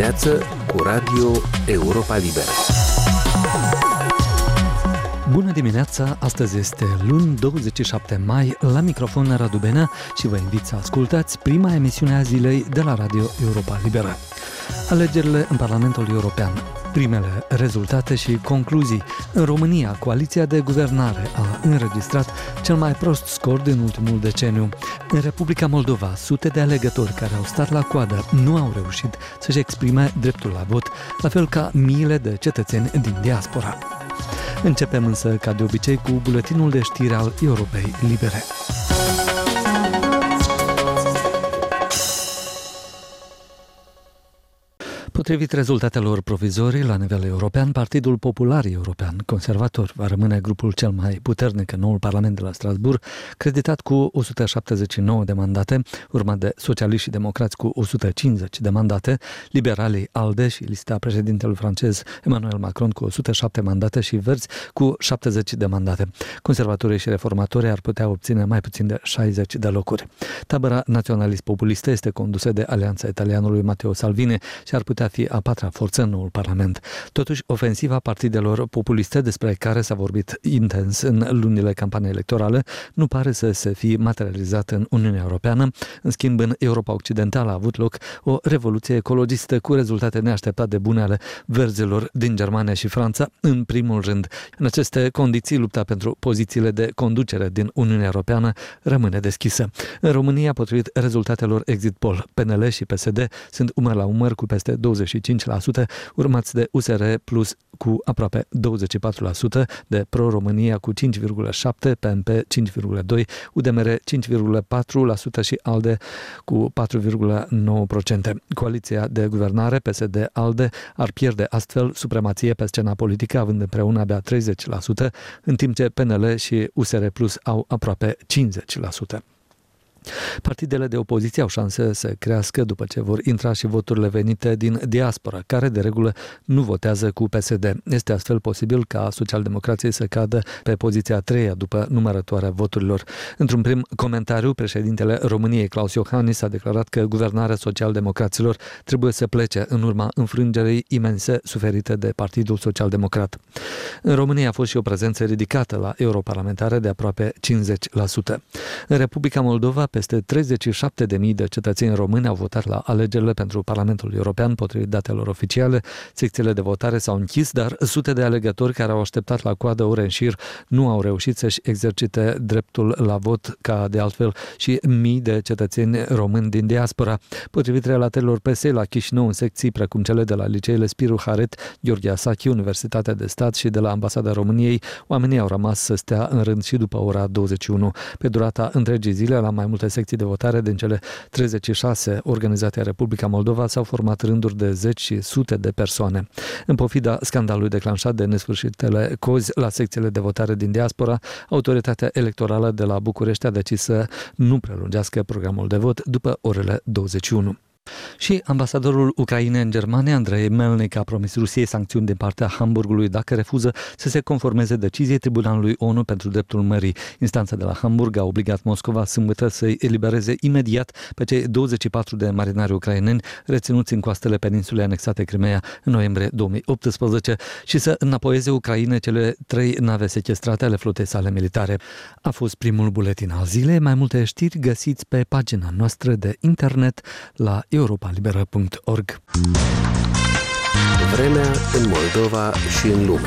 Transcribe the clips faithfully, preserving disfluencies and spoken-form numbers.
dimineață cu Radio Europa Liberă. Bună dimineața! Astăzi este luni, douăzeci și șapte mai, la microfon Radu Benea și vă invit să ascultați prima emisiune a zilei de la Radio Europa Liberă. Alegerile în Parlamentul European, primele rezultate și concluzii. În România, coaliția de guvernare a înregistrat cel mai prost scor din ultimul deceniu. În Republica Moldova, sute de alegători care au stat la coadă nu au reușit să-și exprime dreptul la vot, la fel ca miile de cetățeni din diaspora. Începem însă, ca de obicei, cu buletinul de știri al Europei Libere. Potrivit rezultatelor provizorii la nivel european, Partidul Popular European Conservator va rămâne grupul cel mai puternic în noul Parlament de la Strasbourg, creditat cu o sută șaptezeci și nouă de mandate, urmat de Socialiști și Democrați cu o sută cincizeci de mandate, Liberalii ALDE și lista președintelui francez Emmanuel Macron cu o sută șapte mandate și Verzi cu șaptezeci de mandate. Conservatorii și reformatorii ar putea obține mai puțin de șaizeci de locuri. Tabăra naționalist-populistă este condusă de Alianța Italianului Matteo Salvini și ar putea fi a patra forță în noul Parlament. Totuși, ofensiva partidelor populiste, despre care s-a vorbit intens în lunile campaniei electorale, nu pare să se fi materializat în Uniunea Europeană. În schimb, în Europa Occidentală a avut loc o revoluție ecologistă cu rezultate neașteptate de bune ale verzilor din Germania și Franța, în primul rând. În aceste condiții, lupta pentru pozițiile de conducere din Uniunea Europeană rămâne deschisă. În România, potrivit rezultatelor exit poll, P N L și P S D sunt umăr la umăr cu peste douăzeci și cinci la sută, urmați de U S R Plus cu aproape douăzeci și patru la sută, de Pro-România cu cinci virgulă șapte la sută, P N P cinci virgulă doi la sută, U D M R cinci virgulă patru la sută și ALDE cu patru virgulă nouă la sută. Coaliția de guvernare P S D-ALDE ar pierde astfel supremație pe scena politică, având împreună abia treizeci la sută, în timp ce P N L și U S R Plus au aproape cincizeci la sută. Partidele de opoziție au șanse să crească după ce vor intra și voturile venite din diaspora, care de regulă nu votează cu P S D. Este astfel posibil ca socialdemocrații să cadă pe poziția a treia după numărătoarea voturilor. Într-un prim comentariu, președintele României, Klaus Iohannis, a declarat că guvernarea social-democraților trebuie să plece în urma înfrângerii imense suferite de Partidul Social-Democrat. În România a fost și o prezență ridicată la europarlamentare de aproape cincizeci la sută. În Republica Moldova, peste treizeci și șapte de mii de cetățeni români au votat la alegerile pentru Parlamentul European, potrivit datelor oficiale. Secțiile de votare s-au închis, dar sute de alegători care au așteptat la coadă ore în șir nu au reușit să-și exercite dreptul la vot, ca de altfel și mii de cetățeni români din diaspora. Potrivit relatărilor P S la Chișinău, în secții precum cele de la liceele Spiru Haret, Gheorghe Asachi, Universitatea de Stat și de la Ambasada României, oamenii au rămas să stea în rând și după ora douăzeci și unu. Pe durata întregii zile, la mai multe secții de votare din cele treizeci și șase organizate în Republica Moldova s-au format rânduri de zeci și sute de persoane. În pofida scandalului declanșat de nesfârșitele cozi la secțiile de votare din diaspora, autoritatea electorală de la București a decis să nu prelungească programul de vot după orele douăzeci și unu. Și ambasadorul Ucrainei în Germania, Andrei Melnik, a promis Rusiei sancțiuni din partea Hamburgului dacă refuză să se conformeze deciziei Tribunalului O N U pentru dreptul mării. Instanța de la Hamburg a obligat Moscova sâmbătă să-i elibereze imediat pe cei douăzeci și patru de marinari ucraineni reținuți în coastele peninsulei anexate Crimea în noiembrie două mii optsprezece și să înapoieze Ucrainei cele trei nave sechestrate ale flotei sale militare. A fost primul buletin al zilei. Mai multe știri găsiți pe pagina noastră de internet la europa liberă punct org. Vremea în Moldova și în lume.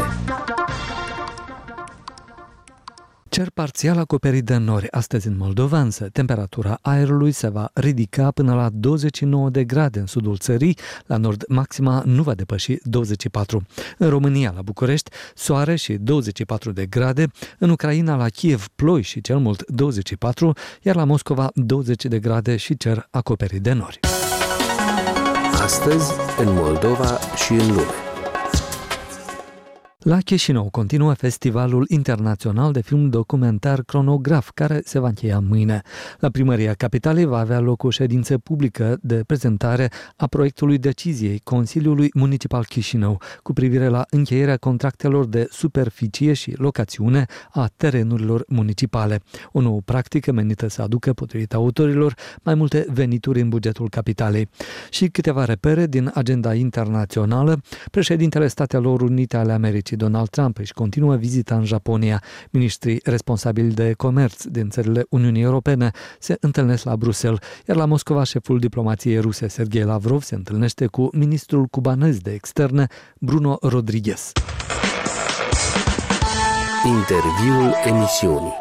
Cer parțial acoperit de nori astăzi în Moldova, însă temperatura aerului se va ridica până la douăzeci și nouă de grade în sudul țării, la nord maxima nu va depăși douăzeci și patru. În România, la București, soare și douăzeci și patru de grade, în Ucraina, la Kiev, ploi și cel mult douăzeci și patru, iar la Moscova douăzeci de grade și cer acoperit de nori. Astăzi, în Moldova și în lume. La Chișinău continuă Festivalul Internațional de Film Documentar Cronograf, care se va încheia mâine. La Primăria Capitalei va avea loc o ședință publică de prezentare a proiectului deciziei Consiliului Municipal Chișinău cu privire la încheierea contractelor de superficie și locațiune a terenurilor municipale. O nouă practică menită să aducă, potrivit autorilor, mai multe venituri în bugetul capitalei. Și câteva repere din agenda internațională. Președintele Statelor Unite ale Americii Donald Trump își continuă vizita în Japonia. Ministrii responsabili de comerț din țările Uniunii Europene se întâlnesc la Bruxelles, iar la Moscova șeful diplomației ruse Sergei Lavrov se întâlnește cu ministrul cubanez de externe Bruno Rodriguez. Interviul emisiunii.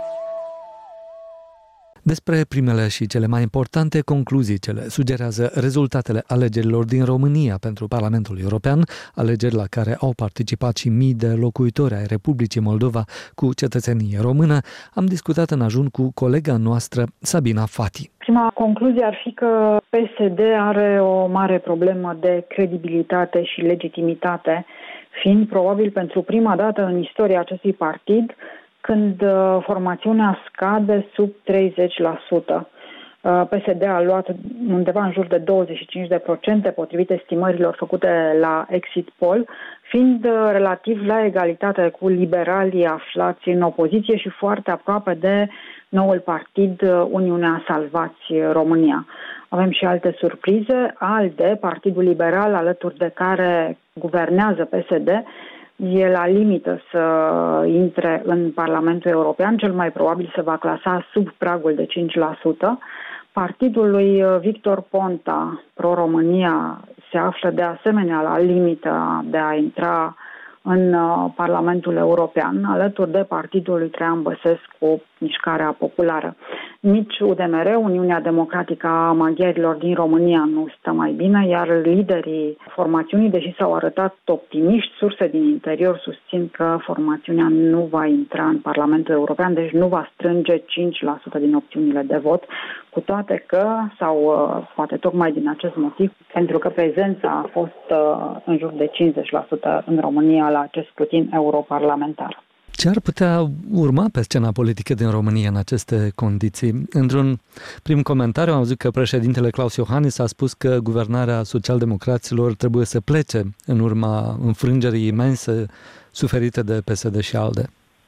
Despre primele și cele mai importante concluzii ce le sugerează rezultatele alegerilor din România pentru Parlamentul European, alegeri la care au participat și mii de locuitori ai Republicii Moldova cu cetățenie română, am discutat în ajun cu colega noastră Sabina Fati. Prima concluzie ar fi că P S D are o mare problemă de credibilitate și legitimitate, fiind probabil pentru prima dată în istoria acestui partid când uh, formațiunea scade sub treizeci la sută. Uh, P S D a luat undeva în jur de douăzeci și cinci la sută potrivit estimărilor făcute la Exit Poll, fiind uh, relativ la egalitate cu liberalii aflați în opoziție și foarte aproape de noul partid uh, Uniunea Salvați România. Avem și alte surprize. ALDE, Partidul Liberal, alături de care guvernează P S D, e la limită să intre în Parlamentul European, cel mai probabil se va clasa sub pragul de cinci la sută. Partidul lui Victor Ponta, Pro-România, se află de asemenea la limită de a intra în Parlamentul European, alături de partidul lui Traian Băsescu, Mișcarea Populară. Nici U D M R, Uniunea Democratică a Maghiarilor din România, nu stă mai bine, iar liderii formațiunii, deși s-au arătat optimiști, surse din interior susțin că formațiunea nu va intra în Parlamentul European, deci nu va strânge cinci la sută din opțiunile de vot, cu toate că, sau poate tocmai din acest motiv, pentru că prezența a fost în jur de cincizeci la sută în România la acest scrutin europarlamentar. Ce ar putea urma pe scena politică din România în aceste condiții? Într-un prim comentariu am văzut că președintele Claus Iohannis a spus că guvernarea socialdemocraților trebuie să plece în urma înfrângerii imense suferite de P S D și ALDE.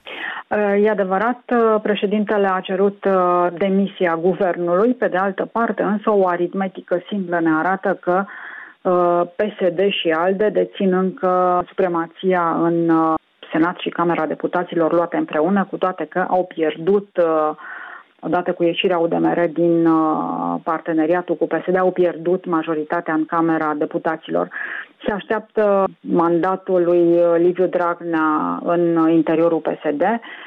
E adevărat, președintele a cerut demisia guvernului, pe de altă parte, însă o aritmetică simplă ne arată că P S D și ALDE dețin încă supremația în Senat și Camera Deputaților luate împreună, cu toate că au pierdut, odată cu ieșirea U D M R din parteneriatul cu P S D, au pierdut majoritatea în Camera Deputaților. Se așteaptă mandatul lui Liviu Dragnea în interiorul P S D.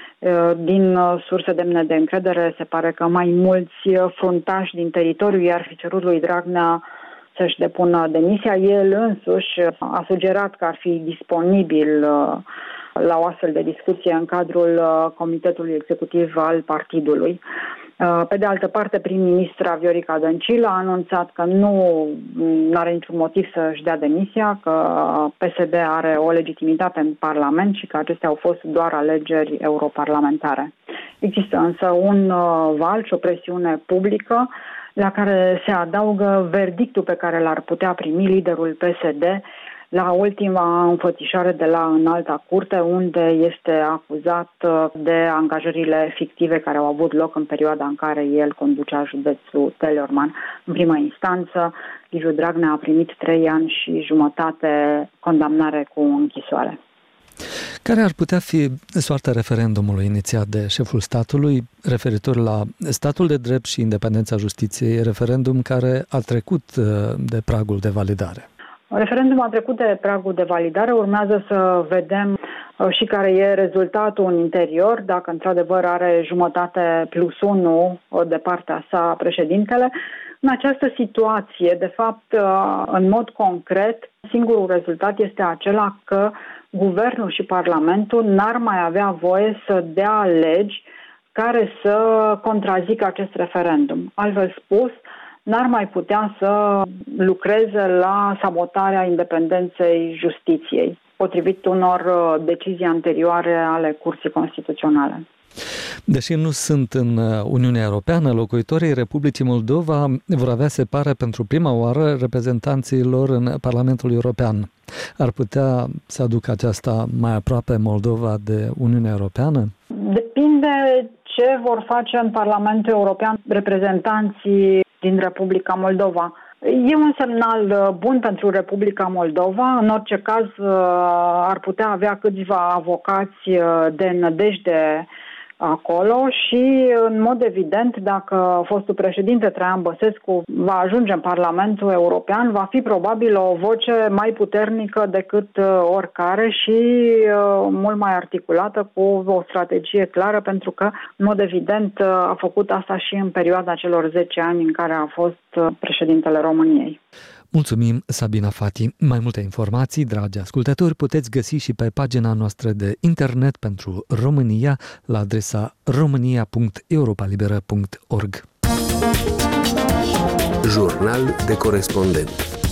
Din surse demne de încredere, se pare că mai mulți fruntași din teritoriu i-ar fi cerut lui Dragnea să-și depună demisia. El însuși a sugerat că ar fi disponibil la o astfel de discuție în cadrul Comitetului Executiv al partidului. Pe de altă parte, prim-ministra Viorica Dăncilă a anunțat că nu are niciun motiv să-și dea demisia, că P S D are o legitimitate în Parlament și că acestea au fost doar alegeri europarlamentare. Există însă un val și o presiune publică la care se adaugă verdictul pe care l-ar putea primi liderul P S D la ultima înfățișare de la Înalta Curte, unde este acuzat de angajările fictive care au avut loc în perioada în care el conducea județul Teleorman. În prima instanță, Liviu Dragnea a primit trei ani și jumătate condamnare cu închisoare. Care ar putea fi soarta referendumului inițiat de șeful statului referitor la statul de drept și independența justiției, referendum care a trecut de pragul de validare? Referendumul a trecut de pragul de validare, urmează să vedem și care e rezultatul în interior, dacă într-adevăr are jumătate plus unu de partea sa președintele. În această situație, de fapt, în mod concret, singurul rezultat este acela că Guvernul și Parlamentul n-ar mai avea voie să dea legi care să contrazică acest referendum. Altfel spus, n-ar mai putea să lucreze la sabotarea independenței justiției. potrivit unor decizii anterioare ale Curții Constituționale. Deși nu sunt în Uniunea Europeană, locuitorii Republicii Moldova vor avea, se pare, pentru prima oară reprezentanții lor în Parlamentul European. Ar putea să aducă aceasta mai aproape Moldova de Uniunea Europeană? Depinde ce vor face în Parlamentul European reprezentanții din Republica Moldova. E un semnal bun pentru Republica Moldova. În orice caz, ar putea avea câțiva avocați de nădejde acolo și, în mod evident, dacă fostul președinte Traian Băsescu va ajunge în Parlamentul European, va fi probabil o voce mai puternică decât oricare și mult mai articulată, cu o strategie clară, pentru că, în mod evident, a făcut asta și în perioada celor zece ani în care a fost președintele României. Mulțumim, Sabina Fati. Mai multe informații, dragi ascultători, puteți găsi și pe pagina noastră de internet pentru România la adresa românia punct europa liberă punct org. Jurnal de corespondent.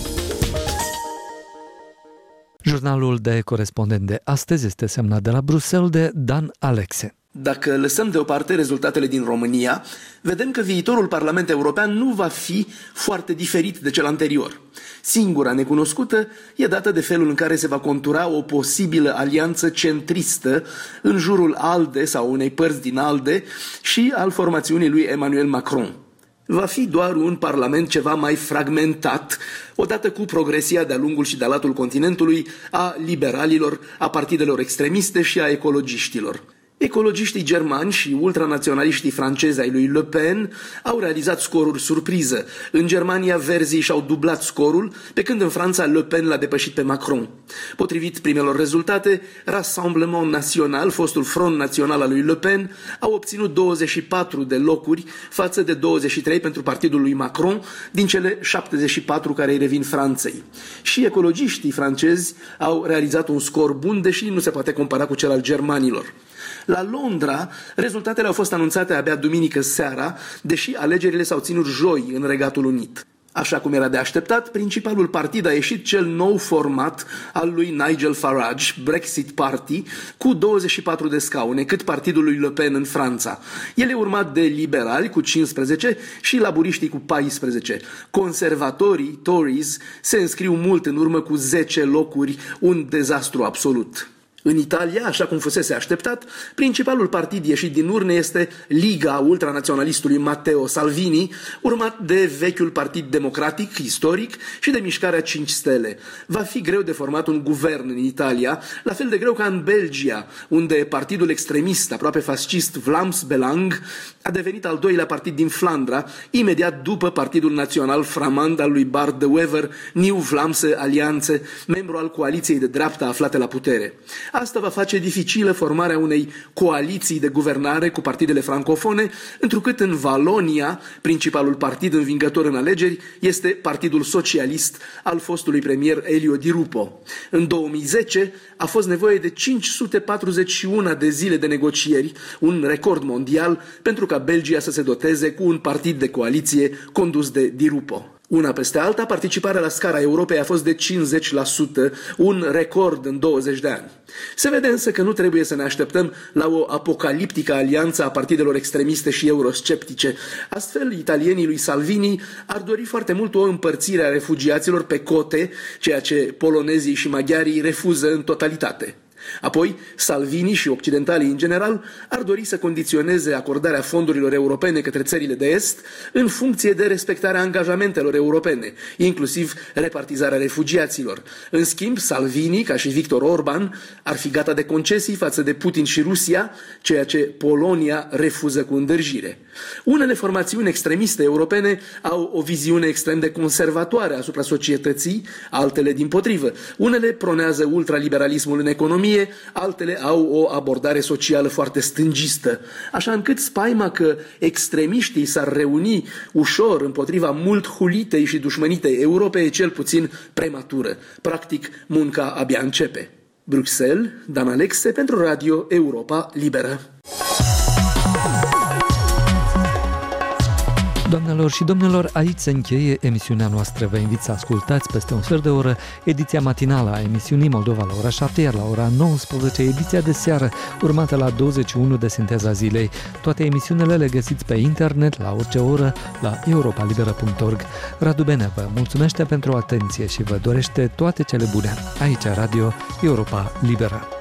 Jurnalul de corespondent de astăzi este semnat de la Bruxelles de Dan Alexe. Dacă lăsăm deoparte rezultatele din România, vedem că viitorul Parlament European nu va fi foarte diferit de cel anterior. Singura necunoscută e dată de felul în care se va contura o posibilă alianță centristă în jurul ALDE sau unei părți din ALDE și al formațiunii lui Emmanuel Macron. Va fi doar un parlament ceva mai fragmentat, odată cu progresia de-a lungul și de-a latul continentului a liberalilor, a partidelor extremiste și a ecologiștilor. Ecologiștii germani și ultranaționaliștii francezi ai lui Le Pen au realizat scoruri surpriză. În Germania, verzii și-au dublat scorul, pe când în Franța Le Pen l-a depășit pe Macron. Potrivit primelor rezultate, Rassemblement National, fostul front național al lui Le Pen, a obținut douăzeci și patru de locuri față de douăzeci și trei pentru partidul lui Macron, din cele șaptezeci și patru care îi revin Franței. Și ecologiștii francezi au realizat un scor bun, deși nu se poate compara cu cel al germanilor. La Londra, rezultatele au fost anunțate abia duminică seara, deși alegerile s-au ținut joi în Regatul Unit. Așa cum era de așteptat, principalul partid a ieșit cel nou format al lui Nigel Farage, Brexit Party, cu douăzeci și patru de scaune, cât partidul lui Le Pen în Franța. El e urmat de liberali cu cincisprezece și laburiștii cu paisprezece. Conservatorii, Tories, se înscriu mult în urmă cu zece locuri, un dezastru absolut. În Italia, așa cum fusese așteptat, principalul partid ieșit din urne este Liga ultranaționalistului Matteo Salvini, urmat de vechiul Partid Democratic, istoric, și de Mișcarea cinci Stele. Va fi greu de format un guvern în Italia, la fel de greu ca în Belgia, unde partidul extremist, aproape fascist, Vlaams Belang, a devenit al doilea partid din Flandra, imediat după Partidul Național Flamand al lui Bart de Wever, Nieuw Vlaamse Alianțe, membru al coaliției de dreapta aflate la putere. Asta va face dificilă formarea unei coaliții de guvernare cu partidele francofone, întrucât în Valonia, principalul partid învingător în alegeri este Partidul Socialist al fostului premier Elio Di Rupo. În două mii zece a fost nevoie de cinci sute patruzeci și unu de zile de negocieri, un record mondial, pentru ca Belgia să se doteze cu un partid de coaliție condus de Di Rupo. Una peste alta, participarea la scara Europei a fost de cincizeci la sută, un record în douăzeci de ani. Se vede însă că nu trebuie să ne așteptăm la o apocaliptică alianță a partidelor extremiste și eurosceptice. Astfel, italienii lui Salvini ar dori foarte mult o împărțire a refugiaților pe cote, ceea ce polonezii și maghiarii refuză în totalitate. Apoi, Salvini și occidentalii în general ar dori să condiționeze acordarea fondurilor europene către țările de est în funcție de respectarea angajamentelor europene, inclusiv repartizarea refugiaților. În schimb, Salvini, ca și Viktor Orban, ar fi gata de concesii față de Putin și Rusia, ceea ce Polonia refuză cu îndârjire. Unele formațiuni extremiste europene au o viziune extrem de conservatoare asupra societății, altele dimpotrivă. Unele pronează ultraliberalismul în economie, altele au o abordare socială foarte stângistă, așa încât spaima că extremiștii s-ar reuni ușor împotriva mult hulitei și dușmănitei Europei e cel puțin prematură. Practic, munca abia începe. Bruxelles, Dan Alexe pentru Radio Europa Liberă. Doamnelor și domnilor, aici se încheie emisiunea noastră. Vă invit să ascultați peste un sfert de oră ediția matinală a emisiunii Moldova la ora șapte, iar la ora nouăsprezece ediția de seară, urmată la douăzeci și unu de Sinteza Zilei. Toate emisiunile le găsiți pe internet, la orice oră, la europa liberă punct org. Radu Bene vă mulțumește pentru atenție și vă dorește toate cele bune. Aici Radio Europa Liberă.